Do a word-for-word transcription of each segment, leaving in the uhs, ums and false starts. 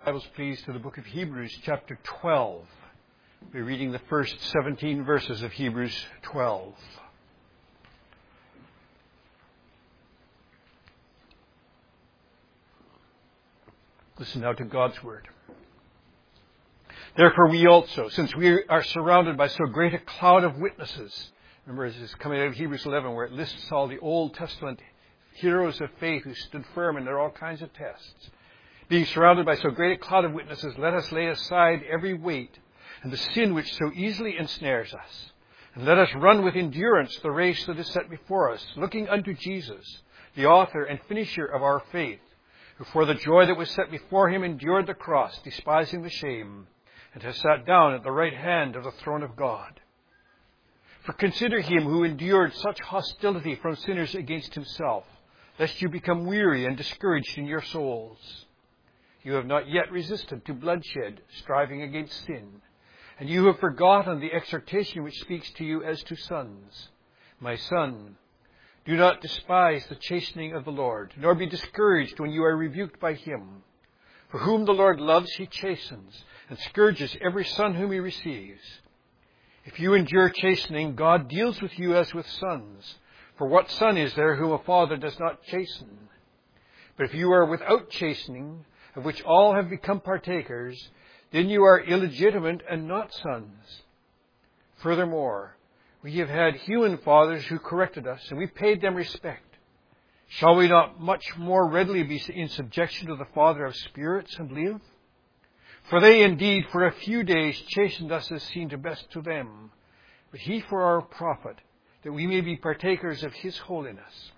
Bibles, please, to the book of Hebrews, chapter twelve. We're reading the first seventeen verses of Hebrews twelve. Listen now to God's word. Therefore we also, since we are surrounded by so great a cloud of witnesses, remember this is coming out of Hebrews eleven, where it lists all the Old Testament heroes of faith who stood firm under all kinds of tests. Being surrounded by so great a cloud of witnesses, let us lay aside every weight and the sin which so easily ensnares us. And let us run with endurance the race that is set before us, looking unto Jesus, the author and finisher of our faith, who for the joy that was set before him endured the cross, despising the shame, and has sat down at the right hand of the throne of God. For consider him who endured such hostility from sinners against himself, lest you become weary and discouraged in your souls. You have not yet resisted to bloodshed, striving against sin. And you have forgotten the exhortation which speaks to you as to sons. My son, do not despise the chastening of the Lord, nor be discouraged when you are rebuked by him. For whom the Lord loves, he chastens, and scourges every son whom he receives. If you endure chastening, God deals with you as with sons. For what son is there whom a father does not chasten? But if you are without chastening, of which all have become partakers, then you are illegitimate and not sons. Furthermore, we have had human fathers who corrected us, and we paid them respect. Shall we not much more readily be in subjection to the Father of spirits and live? For they indeed for a few days chastened us as seemed best to them, but he for our profit, that we may be partakers of his holiness.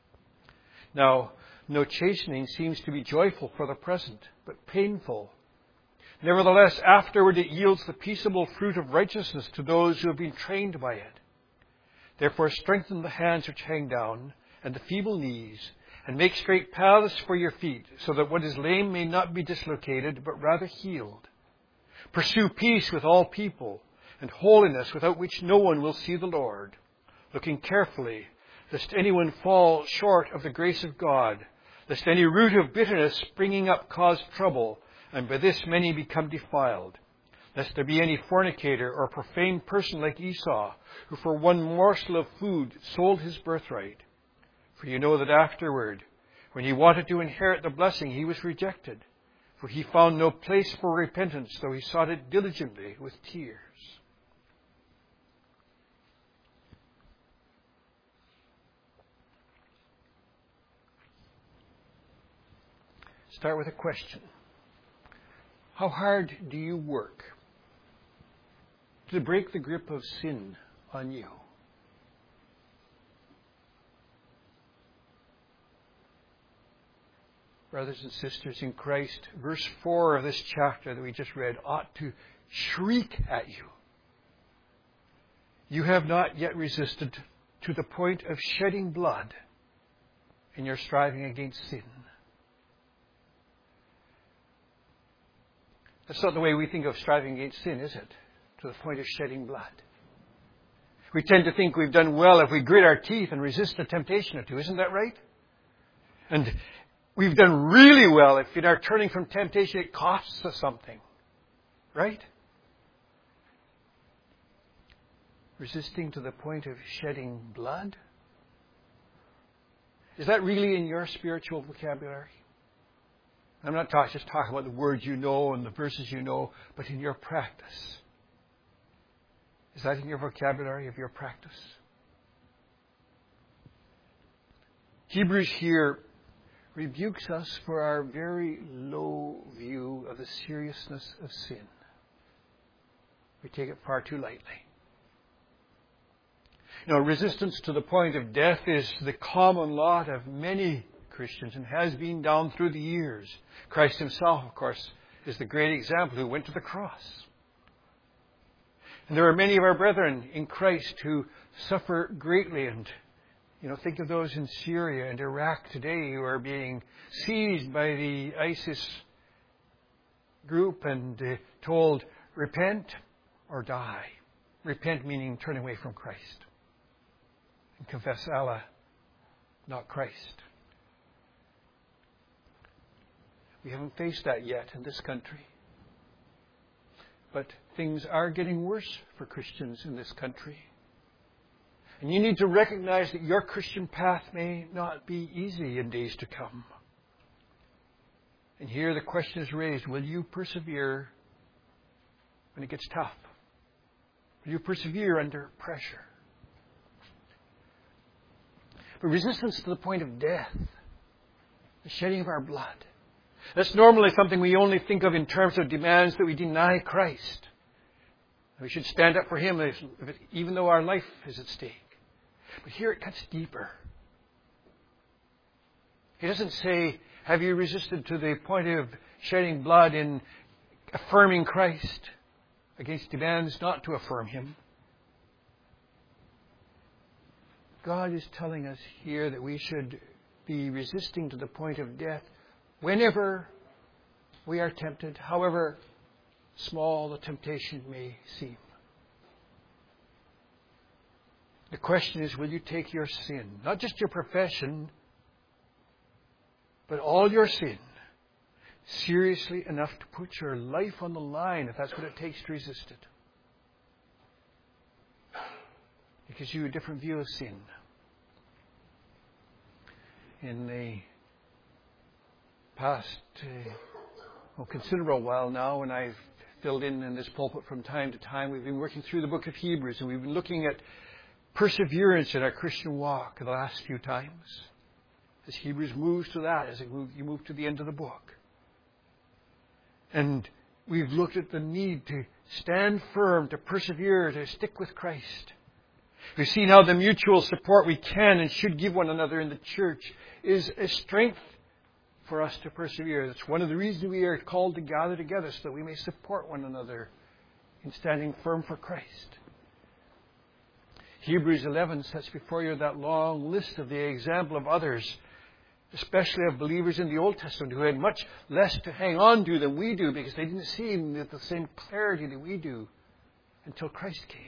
Now, no chastening seems to be joyful for the present, but painful. Nevertheless, afterward it yields the peaceable fruit of righteousness to those who have been trained by it. Therefore strengthen the hands which hang down, and the feeble knees, and make straight paths for your feet, so that what is lame may not be dislocated, but rather healed. Pursue peace with all people, and holiness without which no one will see the Lord, looking carefully, lest anyone fall short of the grace of God, lest any root of bitterness springing up cause trouble, and by this many become defiled. Lest there be any fornicator or profane person like Esau, who for one morsel of food sold his birthright. For you know that afterward, when he wanted to inherit the blessing, he was rejected. For he found no place for repentance, though he sought it diligently with tears. Start with a question. How hard do you work to break the grip of sin on you? Brothers and sisters in Christ, verse four of this chapter that we just read ought to shriek at you. You have not yet resisted to the point of shedding blood in your striving against sin. That's not the way we think of striving against sin, is it? To the point of shedding blood. We tend to think we've done well if we grit our teeth and resist a temptation or two. Isn't that right? And we've done really well if in our turning from temptation it costs us something. Right? Resisting to the point of shedding blood? Is that really in your spiritual vocabulary? I'm not talk, just talking about the words you know and the verses you know, but in your practice. Is that in your vocabulary of your practice? Hebrews here rebukes us for our very low view of the seriousness of sin. We take it far too lightly. You know, resistance to the point of death is the common lot of many Christians and has been down through the years. Christ himself, of course, is the great example who went to the cross. And there are many of our brethren in Christ who suffer greatly. And, you know, think of those in Syria and Iraq today who are being seized by the ISIS group and uh, told, repent or die. Repent meaning turn away from Christ. And confess Allah, not Christ. We haven't faced that yet in this country. But things are getting worse for Christians in this country. And you need to recognize that your Christian path may not be easy in days to come. And here the question is raised, will you persevere when it gets tough? Will you persevere under pressure? But resistance to the point of death, the shedding of our blood, that's normally something we only think of in terms of demands that we deny Christ. We should stand up for Him if, if it, even though our life is at stake. But here it cuts deeper. He doesn't say, have you resisted to the point of shedding blood in affirming Christ against demands not to affirm Him? God is telling us here that we should be resisting to the point of death whenever we are tempted, however small the temptation may seem. The question is, will you take your sin, not just your profession, but all your sin, seriously enough to put your life on the line if that's what it takes to resist it? Because you have a different view of sin. In the past, uh, well, considerable while now, when I've filled in in this pulpit from time to time, we've been working through the book of Hebrews, and we've been looking at perseverance in our Christian walk the last few times. As Hebrews moves to that, as it move, you move to the end of the book. And we've looked at the need to stand firm, to persevere, to stick with Christ. We've seen how the mutual support we can and should give one another in the church is a strength for us to persevere. That's one of the reasons we are called to gather together, so that we may support one another in standing firm for Christ. Hebrews eleven sets before you that long list of the example of others, especially of believers in the Old Testament, who had much less to hang on to than we do, because they didn't see Him with the same clarity that we do until Christ came.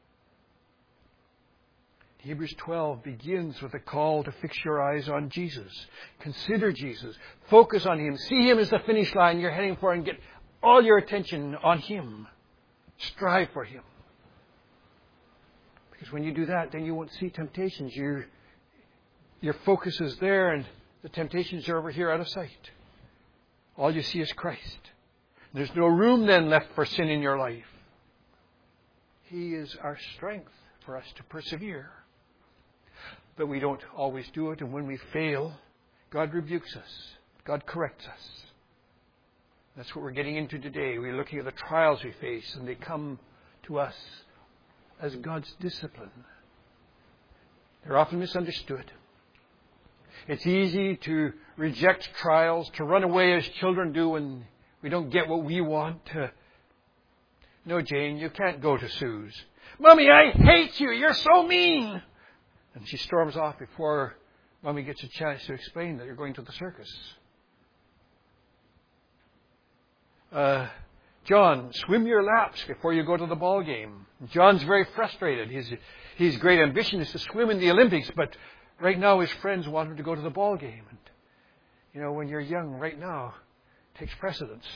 Hebrews twelve begins with a call to fix your eyes on Jesus. Consider Jesus. Focus on Him. See Him as the finish line you're heading for, and get all your attention on Him. Strive for Him. Because when you do that, then you won't see temptations. Your, your focus is there, and the temptations are over here out of sight. All you see is Christ. There's no room then left for sin in your life. He is our strength for us to persevere. But we don't always do it, and when we fail, God rebukes us. God corrects us. That's what we're getting into today. We're looking at the trials we face, and they come to us as God's discipline. They're often misunderstood. It's easy to reject trials, to run away as children do when we don't get what we want. To, no, Jane, you can't go to Sue's. Mommy, I hate you. You're so mean. And she storms off before Mommy gets a chance to explain that you're going to the circus. Uh, John, swim your laps before you go to the ball game. John's very frustrated. His, his great ambition is to swim in the Olympics, but right now his friends want him to go to the ball game. And, you know, when you're young, right now, it takes precedence.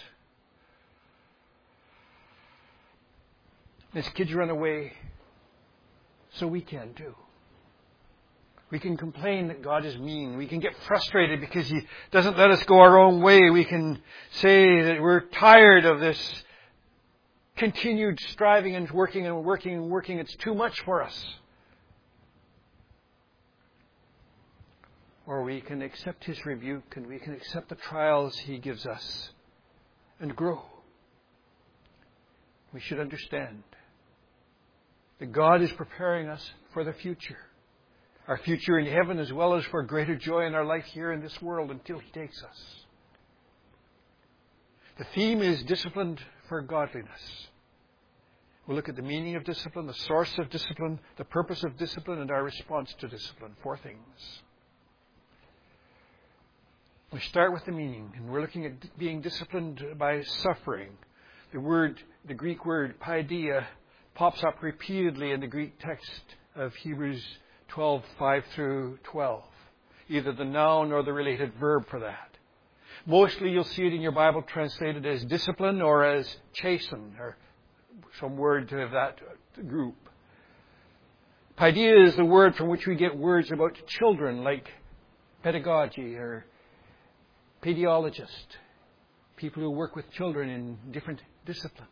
As kids run away, so we can too. We can complain that God is mean. We can get frustrated because He doesn't let us go our own way. We can say that we're tired of this continued striving and working and working and working. It's too much for us. Or we can accept His rebuke, and we can accept the trials He gives us and grow. We should understand that God is preparing us for the future. Our future in heaven, as well as for greater joy in our life here in this world until He takes us. The theme is disciplined for godliness. We'll look at the meaning of discipline, the source of discipline, the purpose of discipline, and our response to discipline. Four things. We start with the meaning, and we're looking at being disciplined by suffering. The word, the Greek word paideia, pops up repeatedly in the Greek text of Hebrews twelve, five through twelve. Either the noun or the related verb for that. Mostly you'll see it in your Bible translated as discipline or as chasten, or some word of that group. Paideia is the word from which we get words about children, like pedagogy or pediologist, people who work with children in different disciplines.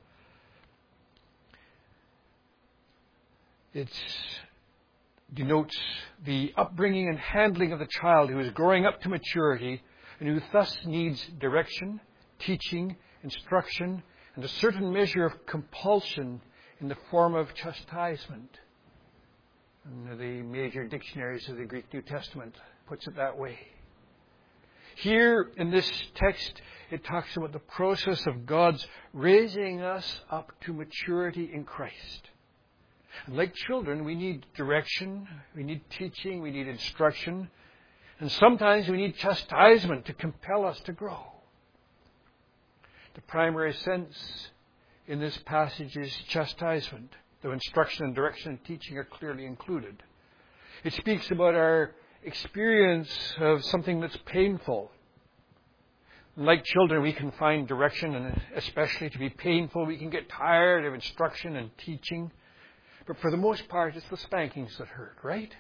It denotes the upbringing and handling of the child who is growing up to maturity and who thus needs direction, teaching, instruction, and a certain measure of compulsion in the form of chastisement. And the major dictionaries of the Greek New Testament puts it that way. Here in this text, it talks about the process of God's raising us up to maturity in Christ. And like children, we need direction, we need teaching, we need instruction, and sometimes we need chastisement to compel us to grow. The primary sense in this passage is chastisement, though instruction and direction and teaching are clearly included. It speaks about our experience of something that's painful. Like children, we can find direction, and especially to be painful, we can get tired of instruction and teaching. But for the most part, it's the spankings that hurt, right?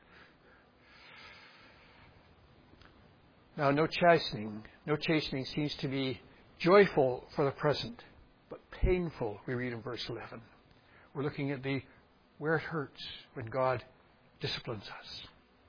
Now, no chastening, no chastening seems to be joyful for the present, but painful, we read in verse eleven. We're looking at the where it hurts when God disciplines us.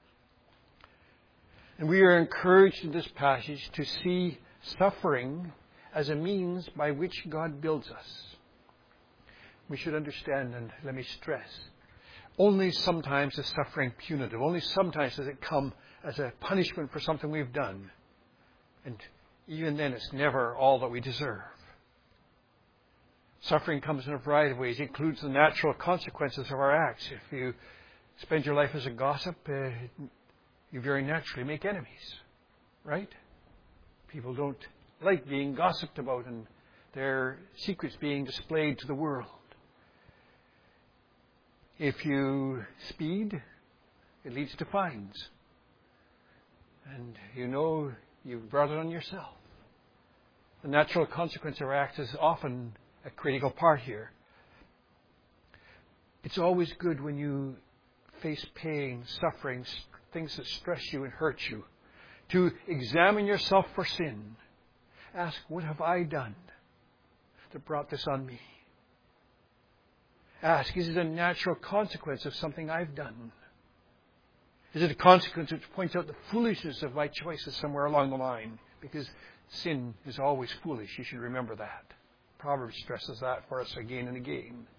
And we are encouraged in this passage to see suffering as a means by which God builds us. We should understand, and let me stress, only sometimes is suffering punitive. Only sometimes does it come as a punishment for something we've done. And even then, it's never all that we deserve. Suffering comes in a variety of ways. It includes the natural consequences of our acts. If you spend your life as a gossip, uh, you very naturally make enemies, right? People don't like being gossiped about and their secrets being displayed to the world. If you speed, it leads to fines. And you know you've brought it on yourself. The natural consequence of our acts is often a critical part here. It's always good when you face pain, suffering, things that stress you and hurt you, to examine yourself for sin. Ask, what have I done that brought this on me? Ask, is it a natural consequence of something I've done? Is it a consequence which points out the foolishness of my choices somewhere along the line? Because sin is always foolish. You should remember that. Proverbs stresses that for us again and again.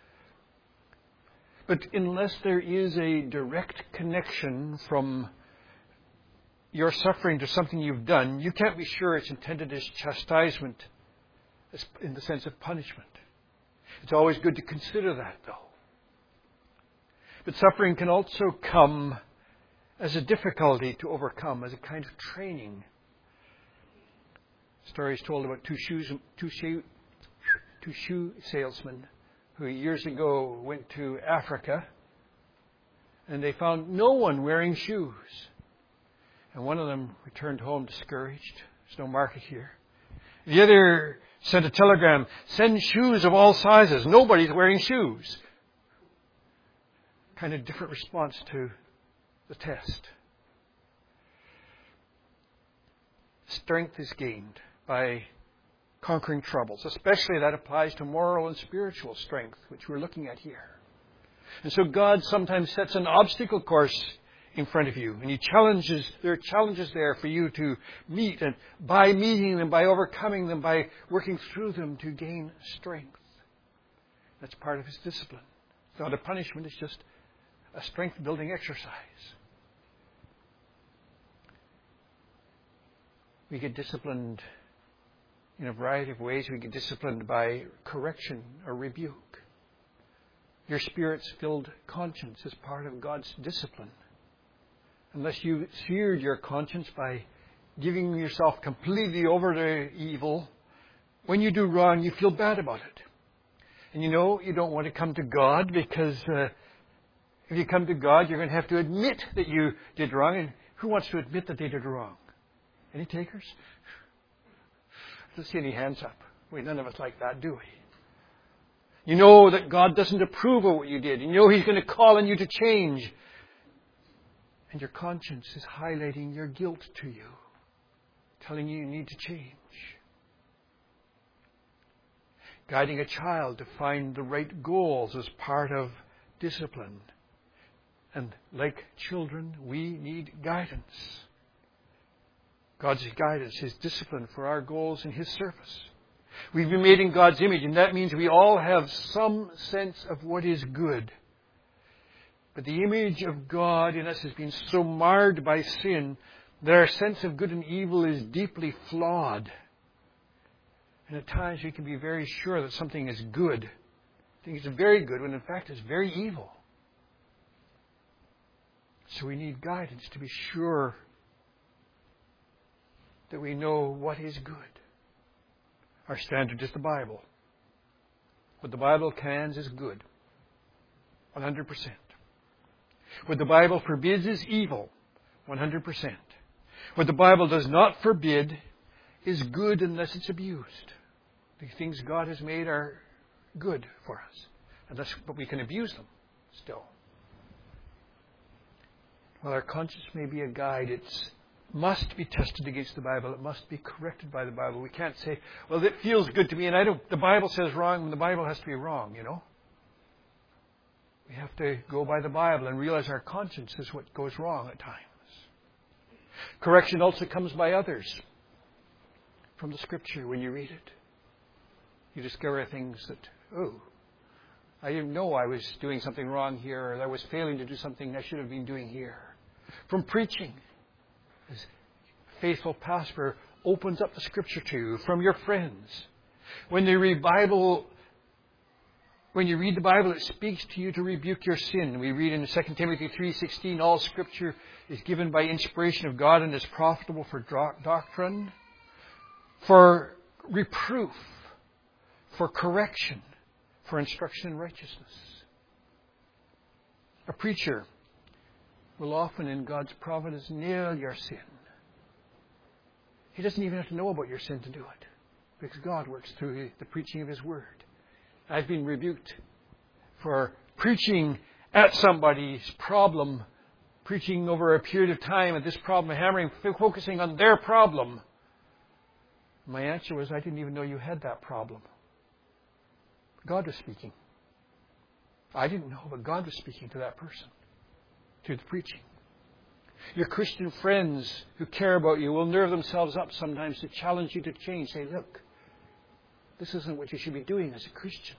But unless there is a direct connection from your suffering to something you've done, you can't be sure it's intended as chastisement in the sense of punishment. It's always good to consider that, though. But suffering can also come as a difficulty to overcome, as a kind of training. Stories told about two shoes, two shoe, two shoe salesmen who years ago went to Africa, and they found no one wearing shoes. And one of them returned home discouraged. There's no market here. The other sent a telegram, send shoes of all sizes. Nobody's wearing shoes. Kind of different response to the test. Strength is gained by conquering troubles. Especially that applies to moral and spiritual strength, which we're looking at here. And so God sometimes sets an obstacle course in front of you. And He challenges, there are challenges there for you to meet. And by meeting them, by overcoming them, by working through them to gain strength. That's part of His discipline. It's not a punishment, it's just a strength-building exercise. We get disciplined in a variety of ways. We get disciplined by correction or rebuke. Your Spirit-filled conscience is part of God's discipline. Unless you seared your conscience by giving yourself completely over to evil, when you do wrong, you feel bad about it. And you know, you don't want to come to God because uh, if you come to God, you're going to have to admit that you did wrong. And who wants to admit that they did wrong? Any takers? I don't see any hands up. We none of us like that, do we? You know that God doesn't approve of what you did. You know He's going to call on you to change. And your conscience is highlighting your guilt to you, telling you you need to change. Guiding a child to find the right goals is part of discipline. And like children, we need guidance. God's guidance, His discipline for our goals in His service. We've been made in God's image, and that means we all have some sense of what is good. But the image of God in us has been so marred by sin that our sense of good and evil is deeply flawed. And at times we can be very sure that something is good. I think it's very good when in fact it's very evil. So we need guidance to be sure that we know what is good. Our standard is the Bible. What the Bible commands is good. one hundred percent. What the Bible forbids is evil. one hundred percent. What the Bible does not forbid is good unless it's abused. The things God has made are good for us. Unless, but we can abuse them still. While our conscience may be a guide, it's must be tested against the Bible. It must be corrected by the Bible. We can't say, well, it feels good to me, and I don't. The Bible says wrong, and the Bible has to be wrong, you know. We have to go by the Bible and realize our conscience is what goes wrong at times. Correction also comes by others. From the Scripture, when you read it, you discover things that, oh, I didn't know I was doing something wrong here, or I was failing to do something I should have been doing here. From preaching, as faithful pastor opens up the Scripture to you, from your friends. When you read Bible, when you read the Bible, it speaks to you to rebuke your sin. We read in Second Timothy three sixteen, all Scripture is given by inspiration of God and is profitable for doctrine, for reproof, for correction, for instruction in righteousness. A preacher will often, in God's providence, nail your sin. He doesn't even have to know about your sin to do it, because God works through the preaching of His Word. I've been rebuked for preaching at somebody's problem, preaching over a period of time at this problem, hammering, focusing on their problem. My answer was, I didn't even know you had that problem. God was speaking. I didn't know, but God was speaking to that person, through the preaching. Your Christian friends who care about you will nerve themselves up sometimes to challenge you to change. Say, look, this isn't what you should be doing as a Christian.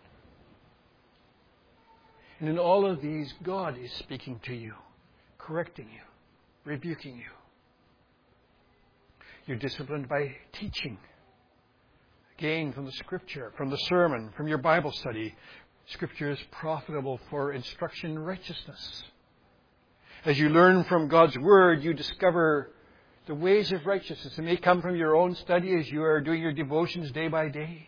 And in all of these, God is speaking to you, correcting you, rebuking you. You're disciplined by teaching. Again, from the Scripture, from the sermon, from your Bible study. Scripture is profitable for instruction in righteousness. As you learn from God's Word, you discover the ways of righteousness. It may come from your own study as you are doing your devotions day by day.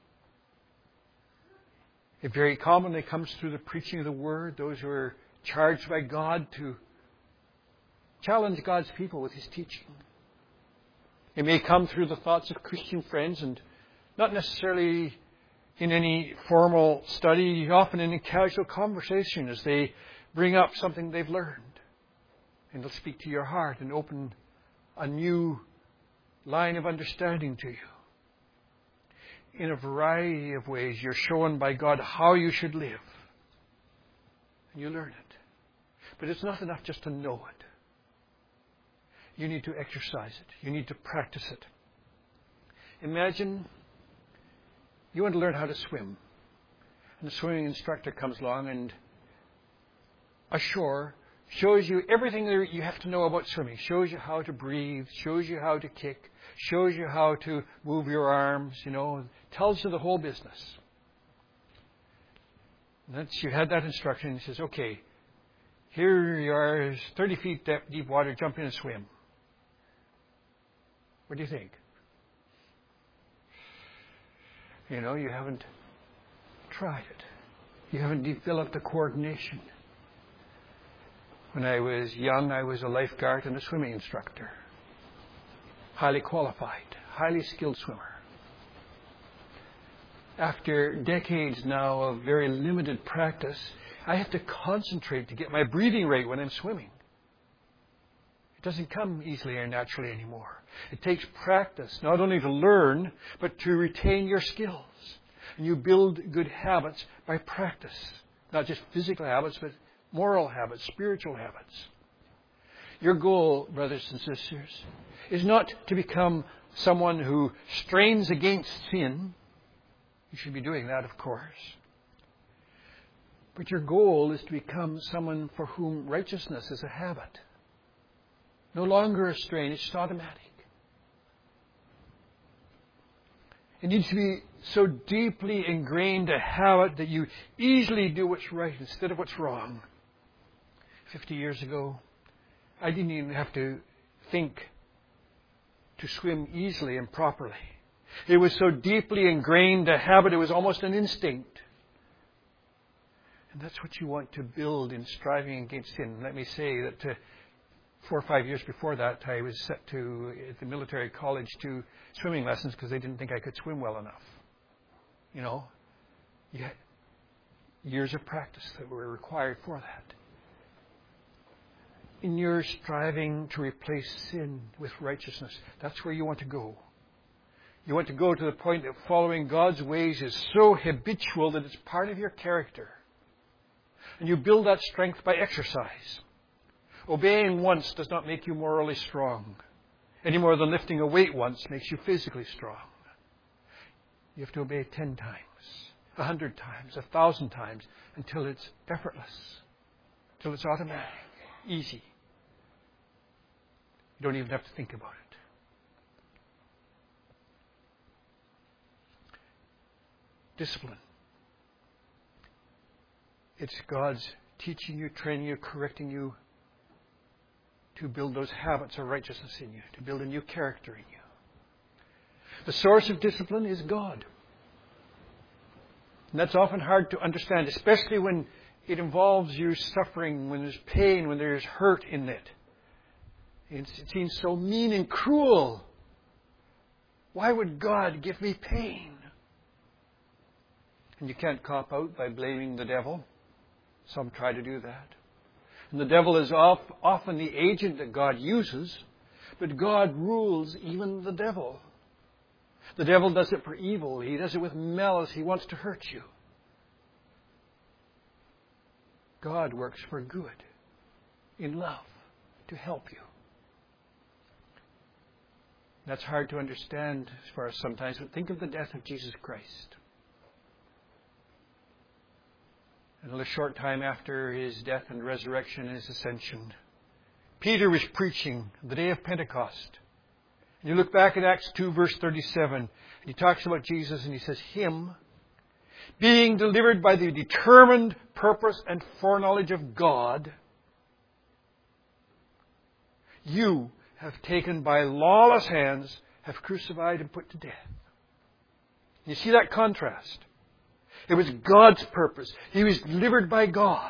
It very commonly comes through the preaching of the Word, those who are charged by God to challenge God's people with His teaching. It may come through the thoughts of Christian friends, and not necessarily in any formal study, often in a casual conversation as they bring up something they've learned. And they'll speak to your heart and open a new line of understanding to you. In a variety of ways, you're shown by God how you should live. And you learn it. But it's not enough just to know it. You need to exercise it. You need to practice it. Imagine you want to learn how to swim. And the swimming instructor comes along and ashore shows you everything that you have to know about swimming. Shows you how to breathe. Shows you how to kick. Shows you how to move your arms, you know. Tells you the whole business. And once you had that instruction, he says, okay, here you are, thirty feet deep, deep water, jump in and swim. What do you think? You know, you haven't tried it. You haven't developed the coordination. When I was young, I was a lifeguard and a swimming instructor. highly qualified, highly skilled swimmer. After decades now of very limited practice, I have to concentrate to get my breathing rate when I'm swimming. It doesn't come easily or naturally anymore. It takes practice, not only to learn, but to retain your skills. And you build good habits by practice. Not just physical habits, but moral habits, spiritual habits. Your goal, brothers and sisters, is not to become someone who strains against sin. You should be doing that, of course. But your goal is to become someone for whom righteousness is a habit. No longer a strain, it's just automatic. It needs to be so deeply ingrained a habit that you easily do what's right instead of what's wrong. Fifty years ago, I didn't even have to think to swim easily and properly. It was so deeply ingrained a habit, it was almost an instinct. And that's what you want to build in striving against sin. Let me say that uh, four or five years before that, I was set to, at the military college, to swimming lessons because they didn't think I could swim well enough. You know, you had years of practice that were required for that. In your striving to replace sin with righteousness, that's where you want to go. You want to go to the point that following God's ways is so habitual that it's part of your character. And you build that strength by exercise. Obeying once does not make you morally strong, any more than lifting a weight once makes you physically strong. You have to obey ten times, a hundred times, a thousand times, until it's effortless, until it's automatic, easy. You don't even have to think about it. Discipline. It's God's teaching you, training you, correcting you to build those habits of righteousness in you, to build a new character in you. The source of discipline is God. And that's often hard to understand, especially when it involves you suffering, when there's pain, when there's hurt in it. It seems so mean and cruel. Why would God give me pain? And you can't cop out by blaming the devil. Some try to do that. And the devil is often the agent that God uses, but God rules even the devil. The devil does it for evil. He does it with malice. He wants to hurt you. God works for good, in love, to help you. That's hard to understand as far as sometimes, but think of the death of Jesus Christ. And a short time after his death and resurrection and his ascension, Peter was preaching the day of Pentecost. And you look back at Acts two, verse thirty-seven, and he talks about Jesus, and he says, Him, being delivered by the determined purpose and foreknowledge of God, you have taken by lawless hands, have crucified and put to death. You see that contrast? It was God's purpose. He was delivered by God.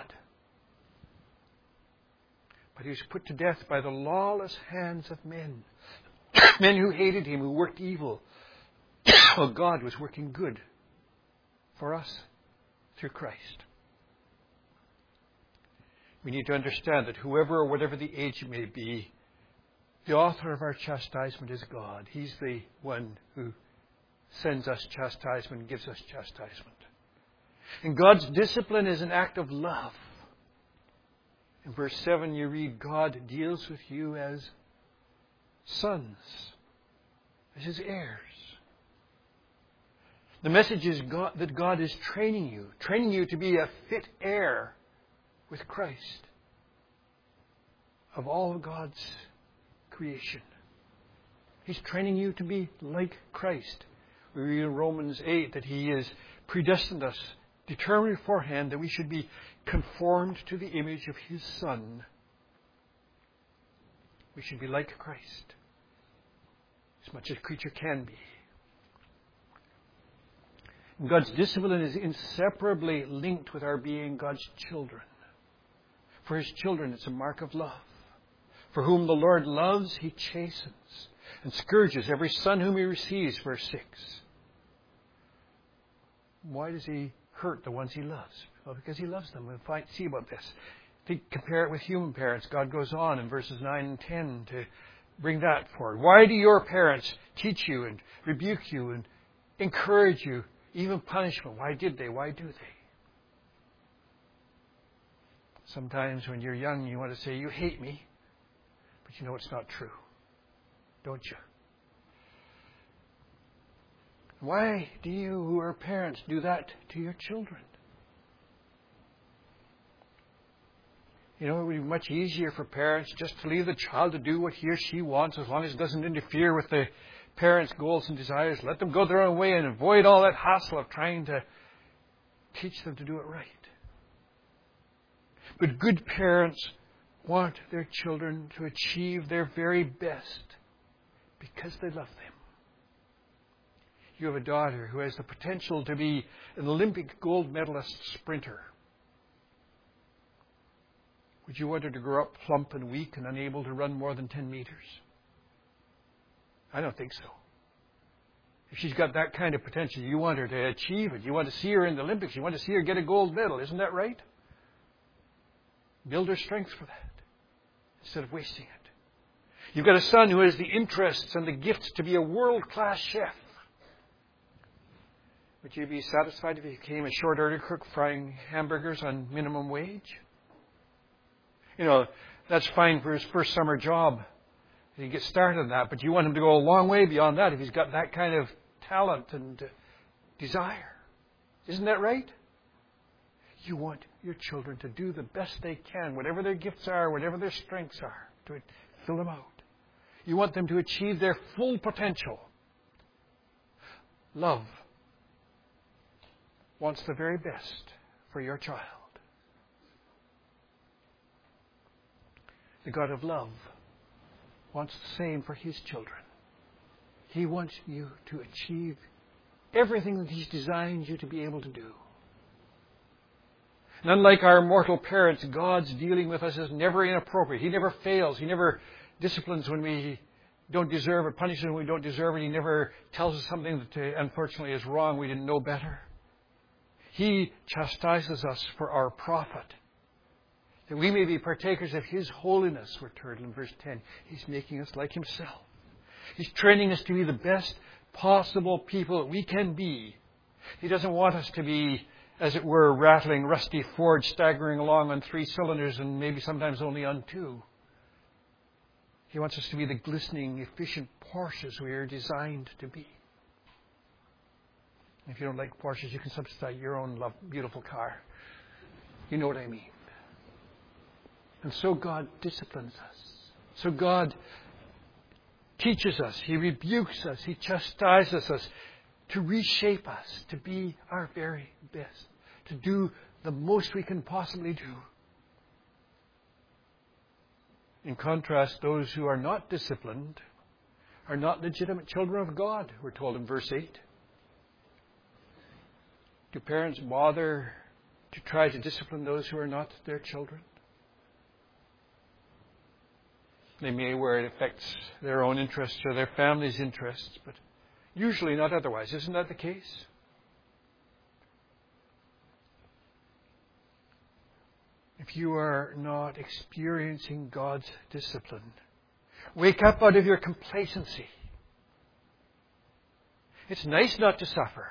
But he was put to death by the lawless hands of men. Men who hated him, who worked evil. Well, God was working good for us through Christ. We need to understand that whoever or whatever the age may be, the author of our chastisement is God. He's the one who sends us chastisement and gives us chastisement. And God's discipline is an act of love. In verse seven you read, God deals with you as sons, as his heirs. The message is God, that God is training you, training you to be a fit heir with Christ of all of God's creation. He's training you to be like Christ. We read in Romans eight that he has predestined us, determined beforehand that we should be conformed to the image of his Son. We should be like Christ, as much as a creature can be. And God's discipline is inseparably linked with our being God's children. For his children, it's a mark of love. For whom the Lord loves, he chastens and scourges every son whom he receives. Verse six. Why does he hurt the ones he loves? Well, because he loves them. We'll find, see about this. To compare it with human parents, God goes on in verses nine and ten to bring that forward. Why do your parents teach you and rebuke you and encourage you, even punishment? Why did they? Why do they? Sometimes when you're young, you want to say, you hate me, but you know it's not true, don't you? Why do you who are parents do that to your children? You know, it would be much easier for parents just to leave the child to do what he or she wants as long as it doesn't interfere with the parents' goals and desires. Let them go their own way and avoid all that hassle of trying to teach them to do it right. But good parents want their children to achieve their very best because they love them. You have a daughter who has the potential to be an Olympic gold medalist sprinter. Would you want her to grow up plump and weak and unable to run more than ten meters? I don't think so. If she's got that kind of potential, you want her to achieve it. You want to see her in the Olympics. You want to see her get a gold medal. Isn't that right? Build her strength for that instead of wasting it. You've got a son who has the interests and the gifts to be a world-class chef. Would you be satisfied if he became a short order cook frying hamburgers on minimum wage? You know, that's fine for his first summer job. He gets started on that, but you want him to go a long way beyond that if he's got that kind of talent and uh, desire. Isn't that right? You want your children to do the best they can, whatever their gifts are, whatever their strengths are, to fill them out. You want them to achieve their full potential. Love wants the very best for your child. The God of love wants the same for His children. He wants you to achieve everything that He's designed you to be able to do. And unlike our mortal parents, God's dealing with us is never inappropriate. He never fails. He never disciplines when we don't deserve it, punishes when we don't deserve it. He never tells us something that uh, unfortunately is wrong. We didn't know better. He chastises us for our profit, that we may be partakers of His holiness. We're told in verse ten. He's making us like Himself. He's training us to be the best possible people that we can be. He doesn't want us to be, as it were, rattling rusty Ford, staggering along on three cylinders and maybe sometimes only on two. He wants us to be the glistening, efficient Porsches we are designed to be. If you don't like Porsches, you can substitute your own love, beautiful car. You know what I mean. And so God disciplines us. So God teaches us. He rebukes us. He chastises us to reshape us, to be our very best, to do the most we can possibly do. In contrast, those who are not disciplined are not legitimate children of God, we're told in verse eight. Do parents bother to try to discipline those who are not their children? They may where it affects their own interests or their family's interests, but usually not otherwise. Isn't that the case? If you are not experiencing God's discipline, wake up out of your complacency. It's nice not to suffer.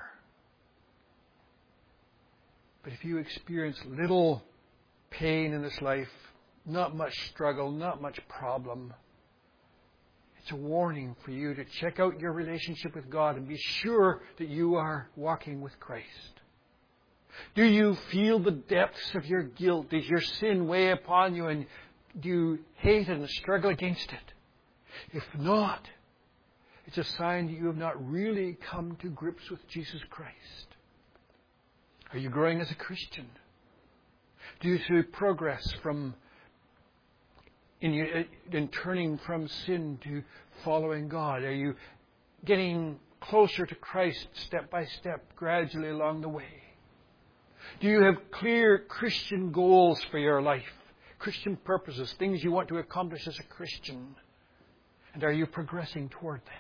But if you experience little pain in this life, not much struggle, not much problem, it's a warning for you to check out your relationship with God and be sure that you are walking with Christ. Do you feel the depths of your guilt? Does your sin weigh upon you and do you hate it and struggle against it? If not, it's a sign that you have not really come to grips with Jesus Christ. Are you growing as a Christian? Do you see progress from in, you, in turning from sin to following God? Are you getting closer to Christ step by step, gradually along the way? Do you have clear Christian goals for your life? Christian purposes, things you want to accomplish as a Christian? And are you progressing toward them?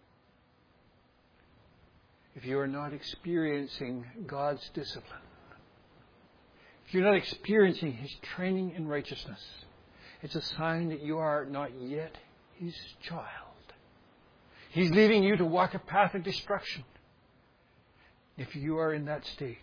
If you are not experiencing God's discipline, if you're not experiencing His training in righteousness, it's a sign that you are not yet His child. He's leaving you to walk a path of destruction. If you are in that state,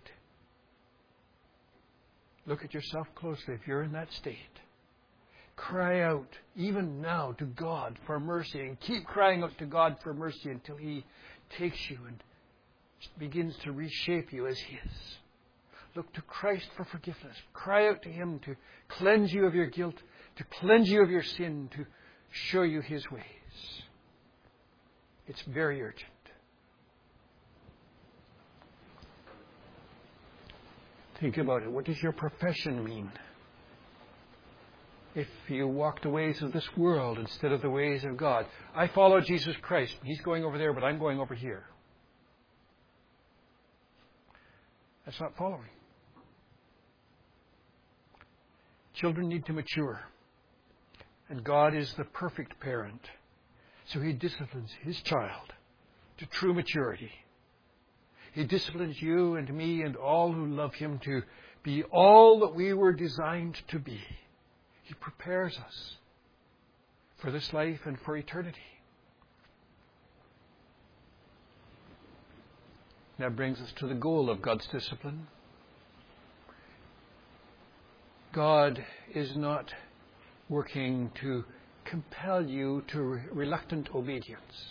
look at yourself closely. If you're in that state, cry out even now to God for mercy, and keep crying out to God for mercy until He takes you and begins to reshape you as His. Look to Christ for forgiveness. Cry out to Him to cleanse you of your guilt, to cleanse you of your sin, to show you His ways. It's very urgent. Think about it. What does your profession mean? If you walk the ways of this world instead of the ways of God. I follow Jesus Christ. He's going over there, but I'm going over here. That's not following. Children need to mature. And God is the perfect parent. So He disciplines His child to true maturity. He disciplines you and me and all who love Him to be all that we were designed to be. He prepares us for this life and for eternity. That brings us to the goal of God's discipline. God is not working to compel you to re- reluctant obedience.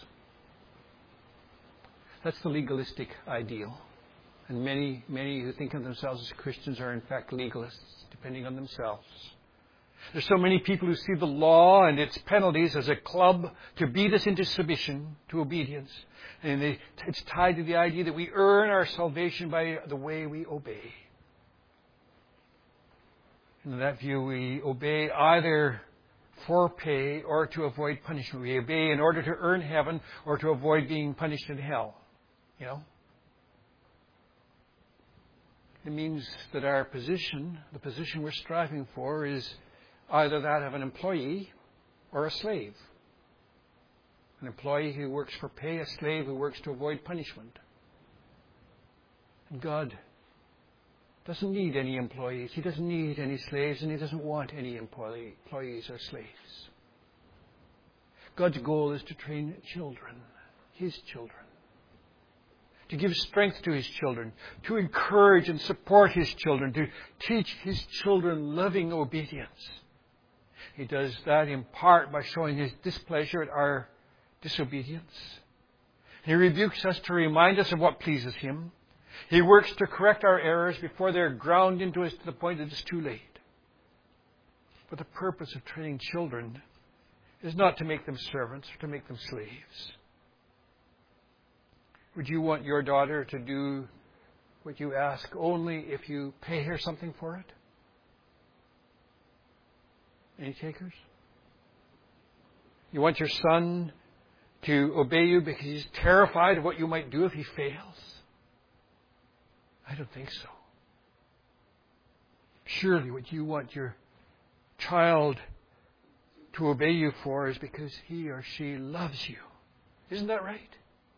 That's the legalistic ideal. And many, many who think of themselves as Christians are in fact legalists, depending on themselves. There's so many people who see the law and its penalties as a club to beat us into submission, to obedience. And they, it's tied to the idea that we earn our salvation by the way we obey. And in that view, we obey either for pay or to avoid punishment. We obey in order to earn heaven or to avoid being punished in hell. You know? It means that our position, the position we're striving for, is either that of an employee or a slave. An employee who works for pay, a slave who works to avoid punishment. And God doesn't need any employees. He doesn't need any slaves, and He doesn't want any employee, employees or slaves. God's goal is to train children, His children. To give strength to His children, to encourage and support His children, to teach His children loving obedience. He does that in part by showing His displeasure at our disobedience. He rebukes us to remind us of what pleases Him. He works to correct our errors before they're ground into us to the point that it's too late. But the purpose of training children is not to make them servants or to make them slaves. Would you want your daughter to do what you ask only if you pay her something for it? Any takers? You want your son to obey you because he's terrified of what you might do if he fails? I don't think so. Surely what you want your child to obey you for is because he or she loves you. Isn't that right?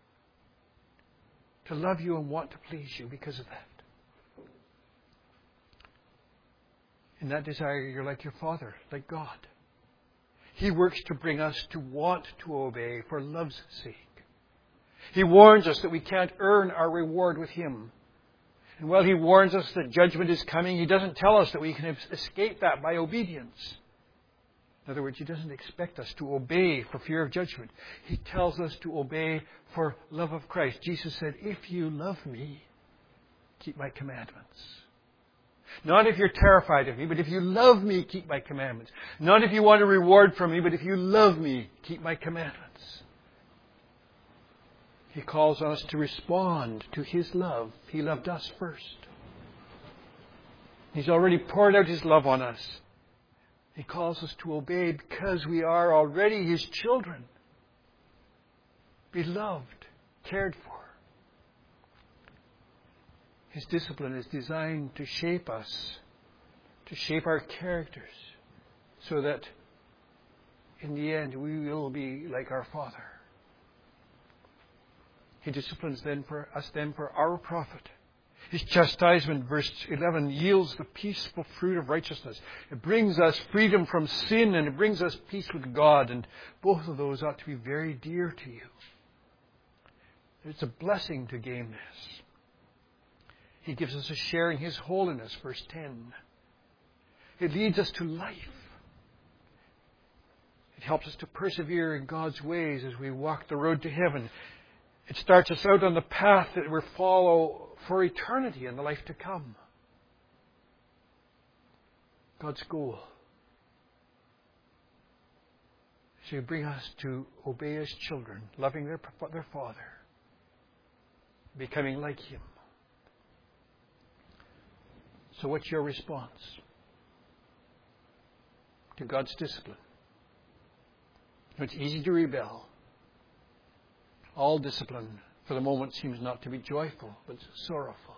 To love you and want to please you because of that. In that desire, you're like your Father, like God. He works to bring us to want to obey for love's sake. He warns us that we can't earn our reward with Him. And while He warns us that judgment is coming, He doesn't tell us that we can escape that by obedience. In other words, He doesn't expect us to obey for fear of judgment. He tells us to obey for love of Christ. Jesus said, if you love me, keep my commandments. Not if you're terrified of me, but if you love me, keep my commandments. Not if you want a reward from me, but if you love me, keep my commandments. He calls us to respond to His love. He loved us first. He's already poured out His love on us. He calls us to obey because we are already His children. Beloved, cared for. His discipline is designed to shape us, to shape our characters, so that in the end, we will be like our Father. He disciplines then for us then for our profit. His chastisement, verse eleven, yields the peaceful fruit of righteousness. It brings us freedom from sin and it brings us peace with God. And both of those ought to be very dear to you. It's a blessing to gain this. He gives us a share in His holiness, verse ten. It leads us to life. It helps us to persevere in God's ways as we walk the road to heaven. It starts us out on the path that we follow for eternity and the life to come. God's goal is to bring us to obey His children, loving their, their Father, becoming like Him. So what's your response to God's discipline? It's easy to rebel. All discipline for the moment seems not to be joyful, but sorrowful.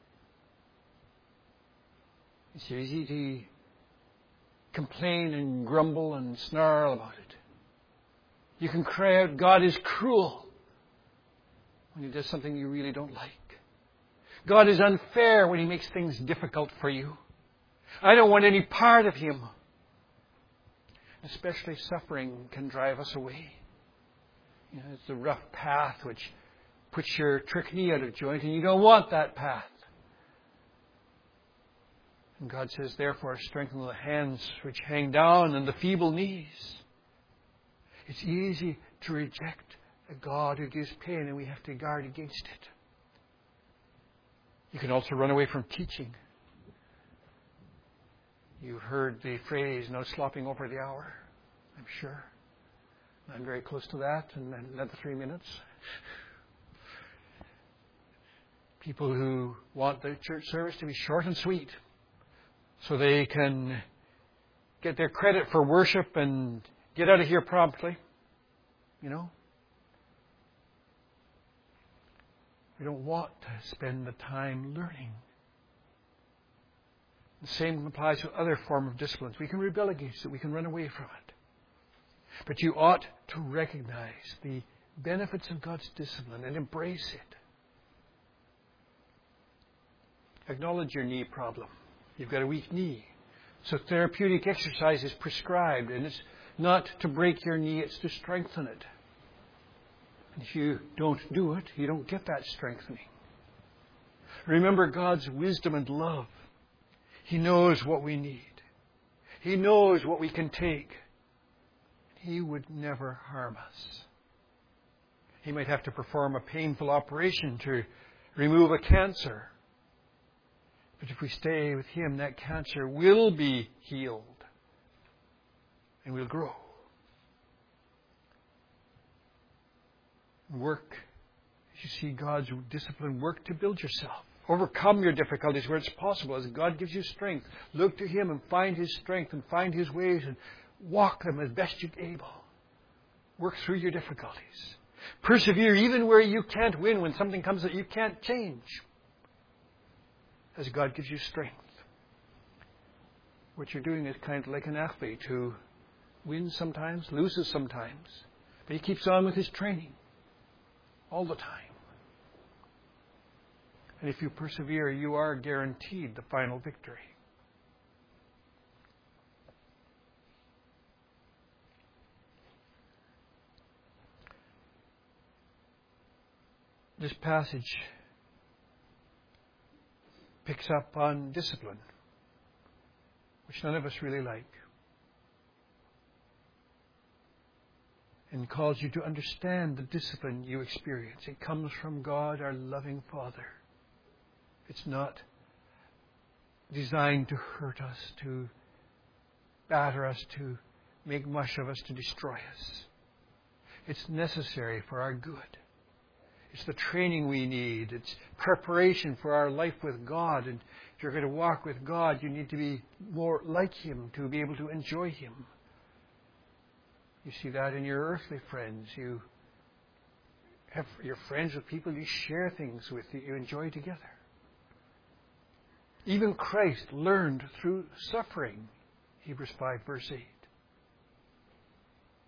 It's easy to complain and grumble and snarl about it. You can cry out, God is cruel, when He does something you really don't like. God is unfair when He makes things difficult for you. I don't want any part of Him. Especially suffering can drive us away. You know, it's the rough path which puts your trick knee out of joint, and you don't want that path. And God says, therefore, strengthen the hands which hang down and the feeble knees. It's easy to reject a God who gives pain, and we have to guard against it. You can also run away from teaching. You've heard the phrase, no slopping over the hour, I'm sure. I'm very close to that, and then another three minutes. People who want the church service to be short and sweet so they can get their credit for worship and get out of here promptly. You know? We don't want to spend the time learning. The same applies to other forms of disciplines. We can rebel against it. We can run away from it. But you ought to recognize the benefits of God's discipline and embrace it. Acknowledge your knee problem. You've got a weak knee. So therapeutic exercise is prescribed, and it's not to break your knee, it's to strengthen it. And if you don't do it, you don't get that strengthening. Remember God's wisdom and love. He knows what we need. He knows what we can take. He would never harm us. He might have to perform a painful operation to remove a cancer. But if we stay with Him, that cancer will be healed and will grow. Work, as you see God's discipline, work to build yourself. Overcome your difficulties where it's possible as God gives you strength. Look to Him and find His strength and find His ways and walk them as best you're able. Work through your difficulties. Persevere even where you can't win, when something comes that you can't change, as God gives you strength. What you're doing is kind of like an athlete who wins sometimes, loses sometimes, but he keeps on with his training all the time. And if you persevere, you are guaranteed the final victory. This passage picks up on discipline, which none of us really like, and calls you to understand the discipline you experience. It comes from God, our loving Father. It's not designed to hurt us, to batter us, to make mush of us, to destroy us. It's necessary for our good. It's the training we need. It's preparation for our life with God. And if you're going to walk with God, you need to be more like Him to be able to enjoy Him. You see that in your earthly friends. You have your friends with people you share things with that you enjoy together. Even Christ learned through suffering. Hebrews five verse eight.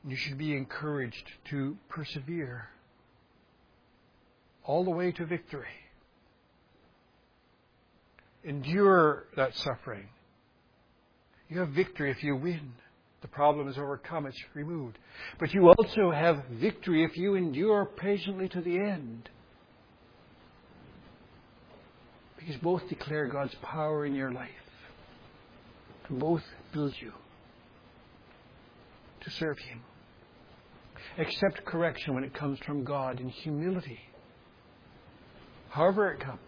You should be encouraged to persevere all the way to victory. Endure that suffering. You have victory if you win. The problem is overcome, it's removed. But you also have victory if you endure patiently to the end. Because both declare God's power in your life. And both build you to serve Him. Accept correction when it comes from God in humility. However it comes.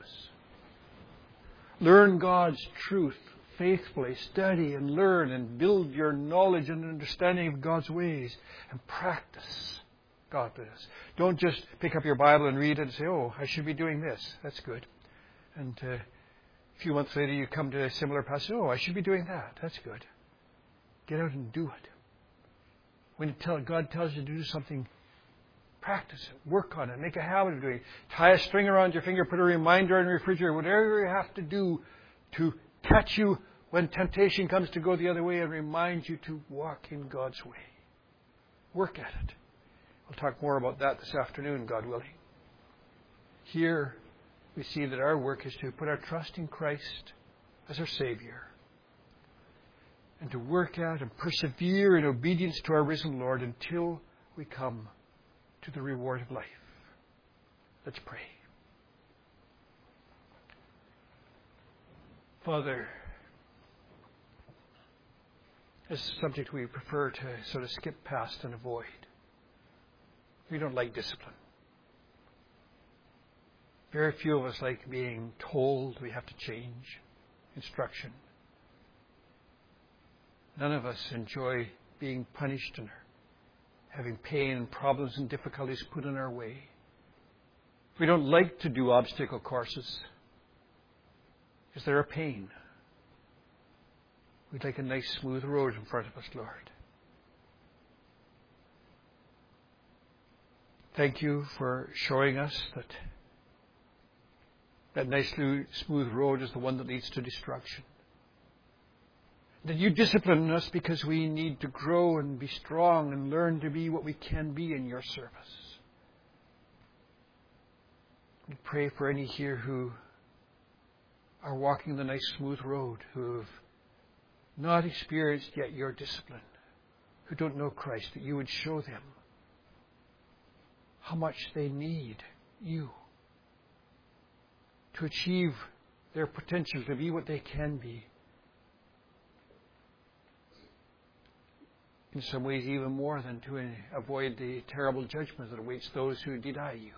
Learn God's truth faithfully. Study and learn and build your knowledge and understanding of God's ways. And practice godliness. Don't just pick up your Bible and read it and say, oh, I should be doing this. That's good. And uh, a few months later you come to a similar passage. Oh, I should be doing that. That's good. Get out and do it. When tell, God tells you to do something, practice it. Work on it. Make a habit of doing it. Tie a string around your finger. Put a reminder in the refrigerator. Whatever you have to do to catch you when temptation comes to go the other way and remind you to walk in God's way. Work at it. We'll talk more about that this afternoon, God willing. Here we see that our work is to put our trust in Christ as our Savior. And to work out and persevere in obedience to our risen Lord until we come to the reward of life. Let's pray. Father, this is a subject we prefer to sort of skip past and avoid. We don't like discipline. Very few of us like being told we have to change instruction. None of us enjoy being punished and having pain and problems and difficulties put in our way. We don't like to do obstacle courses because they're a pain. We'd like a nice smooth road in front of us, Lord. Thank you for showing us that that nice smooth road is the one that leads to destruction. That you discipline us because we need to grow and be strong and learn to be what we can be in your service. We pray for any here who are walking the nice smooth road, who have not experienced yet your discipline, who don't know Christ, that you would show them how much they need you to achieve their potential, to be what they can be. In some ways, even more than to avoid the terrible judgment that awaits those who deny you.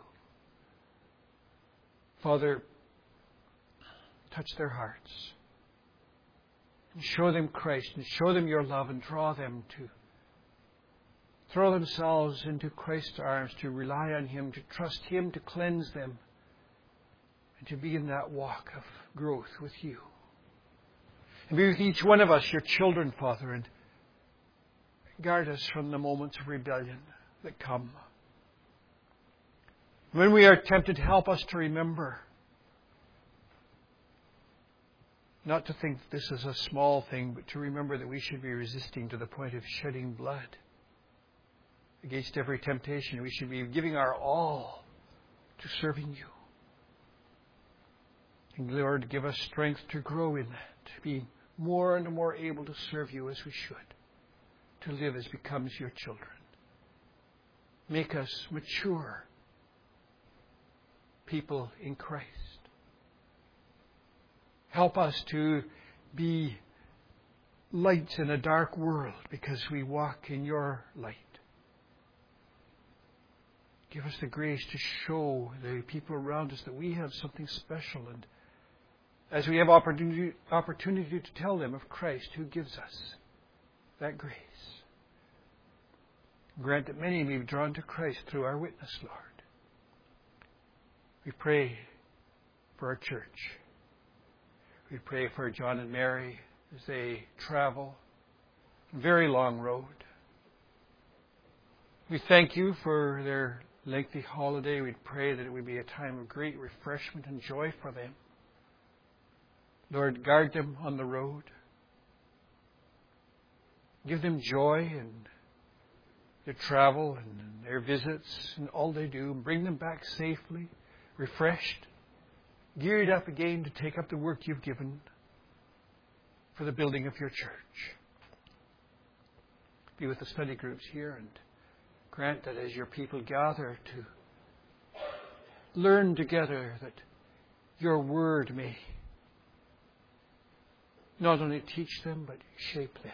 Father, touch their hearts and show them Christ and show them your love and draw them to throw themselves into Christ's arms, to rely on Him, to trust Him to cleanse them and to be in that walk of growth with you. And be with each one of us, your children, Father, and guard us from the moments of rebellion that come. When we are tempted, help us to remember not to think that this is a small thing, but to remember that we should be resisting to the point of shedding blood against every temptation. We should be giving our all to serving you. And Lord, give us strength to grow in that, to be more and more able to serve you as we should, to live as becomes your children. Make us mature people in Christ. Help us to be lights in a dark world because we walk in your light. Give us the grace to show the people around us that we have something special, and as we have opportunity, opportunity to tell them of Christ who gives us that grace. Grant that many may be drawn to Christ through our witness, Lord. We pray for our church. We pray for John and Mary as they travel a very long road. We thank you for their lengthy holiday. We pray that it would be a time of great refreshment and joy for them. Lord, guard them on the road. Give them joy in their travel and their visits and all they do. Bring them back safely, refreshed, geared up again to take up the work you've given for the building of your church. Be with the study groups here and grant that as your people gather to learn together, that your word may not only teach them but shape them.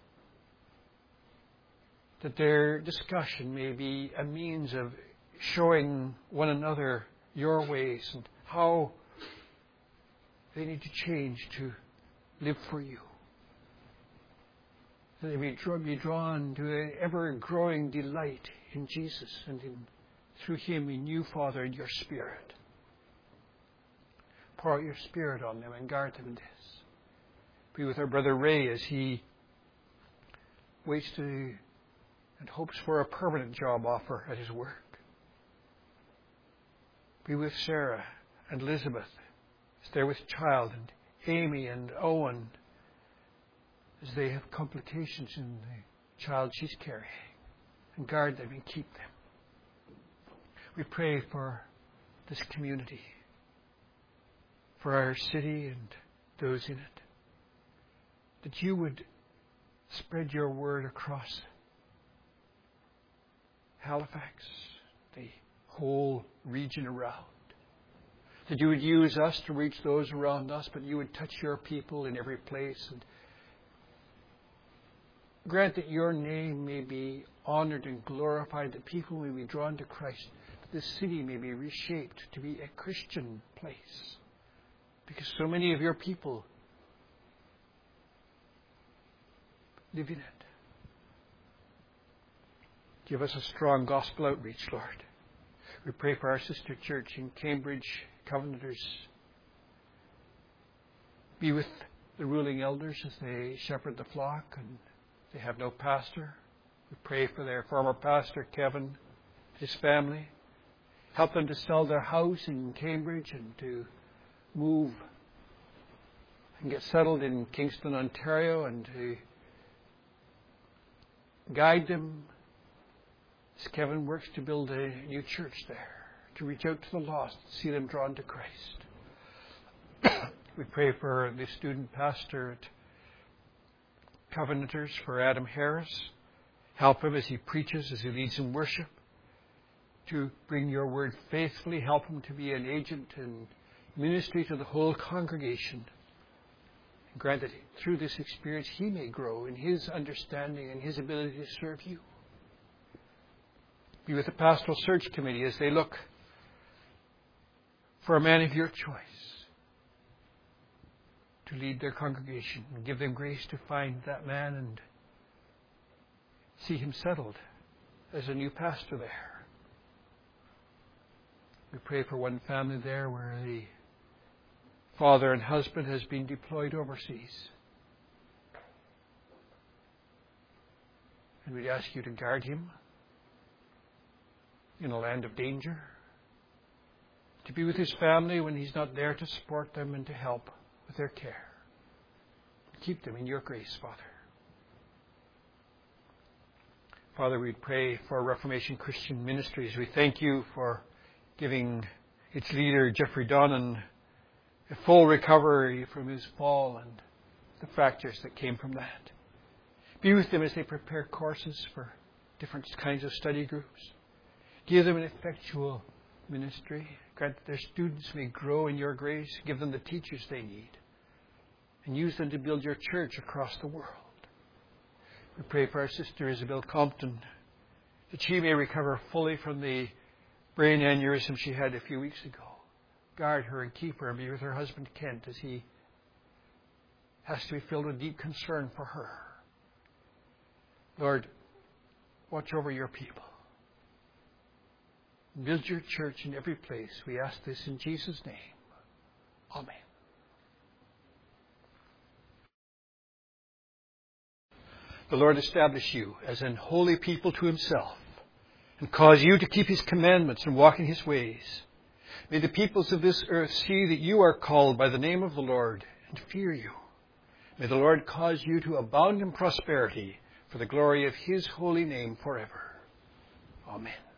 That their discussion may be a means of showing one another your ways and how they need to change to live for you. That they may be drawn to an ever-growing delight in Jesus and in, through Him in you, Father, and your Spirit. Pour out your Spirit on them and guard them in this. Be with our brother Ray as he waits to and hopes for a permanent job offer at his work. Be with Sarah and Elizabeth as they're with child, and Amy and Owen as they have complications in the child she's carrying. And guard them and keep them. We pray for this community, for our city and those in it, that you would spread your word across Halifax, the whole region around. That you would use us to reach those around us, but you would touch your people in every place. And grant that your name may be honored and glorified, that people may be drawn to Christ, that this city may be reshaped to be a Christian place. Because so many of your people live in it. Give us a strong gospel outreach, Lord. We pray for our sister church in Cambridge, Covenanters. Be with the ruling elders as they shepherd the flock and they have no pastor. We pray for their former pastor, Kevin, his family. Help them to sell their house in Cambridge and to move and get settled in Kingston, Ontario, and to guide them as Kevin works to build a new church there, to reach out to the lost, see them drawn to Christ. We pray for the student pastor at Covenanters, for Adam Harris. Help him as he preaches, as he leads in worship, to bring your word faithfully. Help him to be an agent in ministry to the whole congregation. And grant that through this experience he may grow in his understanding and his ability to serve you. Be with the pastoral search committee as they look for a man of your choice to lead their congregation, and give them grace to find that man and see him settled as a new pastor there. We pray for one family there where the father and husband has been deployed overseas. And we ask you to guard him in a land of danger, to be with his family when he's not there to support them and to help with their care. Keep them in your grace, Father. Father, we pray for Reformation Christian Ministries. We thank you for giving its leader, Jeffrey Donnan, a full recovery from his fall and the fractures that came from that. Be with them as they prepare courses for different kinds of study groups. Give them an effectual ministry. Grant that their students may grow in your grace. Give them the teachers they need. And use them to build your church across the world. We pray for our sister Isabel Compton, that she may recover fully from the brain aneurysm she had a few weeks ago. Guard her and keep her, and be with her husband Kent as he has to be filled with deep concern for her. Lord, watch over your people. Build your church in every place. We ask this in Jesus' name. Amen. The Lord establish you as an holy people to himself, and cause you to keep his commandments and walk in his ways. May the peoples of this earth see that you are called by the name of the Lord and fear you. May the Lord cause you to abound in prosperity for the glory of his holy name forever. Amen.